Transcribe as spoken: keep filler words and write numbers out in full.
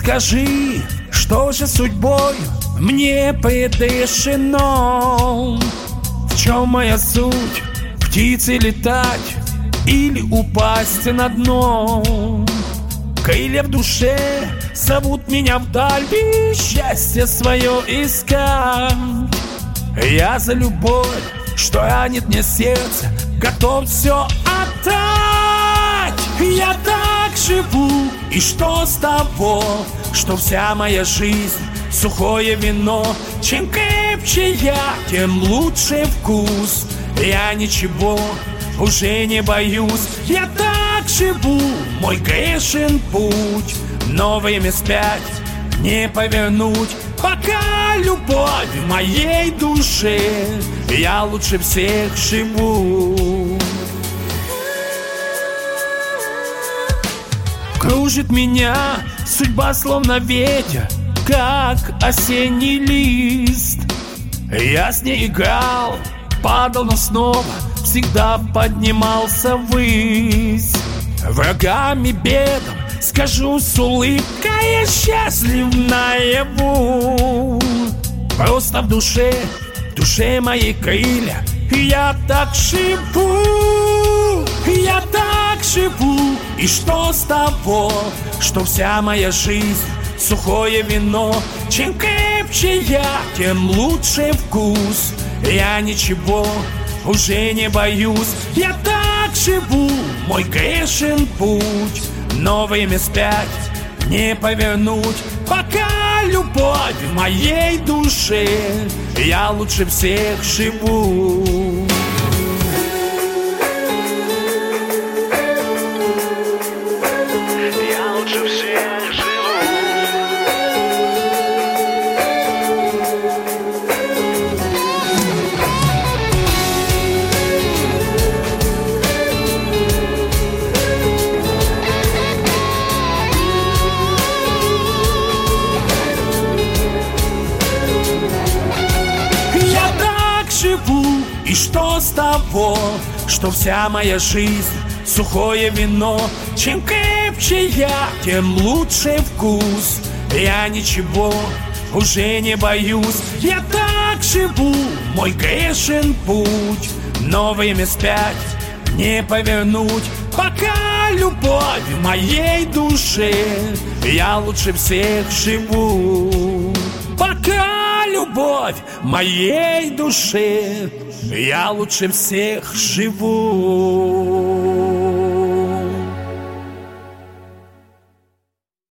Скажи, что же судьбой мне предрешено? В чем моя суть? Птицей летать или упасть на дно? Крылья в душе зовут меня вдаль, и счастье свое искать. Я за любовь, что ранит мне сердце, готов все отдать. Я так живу, и что с того, что вся моя жизнь сухое вино? Чем крепче я, тем лучше вкус. Я ничего уже не боюсь. Я так живу, мой грешен путь, но время спять не повернуть. Пока любовь в моей душе, я лучше всех живу. Кружит меня судьба словно ветер, как осенний лист. Я с ней играл, падал, но снова всегда поднимался ввысь. Врагами бедом скажу с улыбкой, я счастлив наяву. Просто в душе, в душе моей крылья, я так живу, я так живу. И что с того, что вся моя жизнь сухое вино? Чем крепче я, тем лучше вкус. Я ничего уже не боюсь. Я так живу, мой грешен путь, но время спять не повернуть. Пока любовь в моей душе, я лучше всех живу. Я лучше всех живу. Живу, и что с того, что вся моя жизнь сухое вино? Чем крепче я, тем лучше вкус. Я ничего уже не боюсь. Я так живу, мой грешен путь, но время спять не повернуть. Пока любовь в моей душе, я лучше всех живу. Пока любовь в моей душе, я лучше всех живу.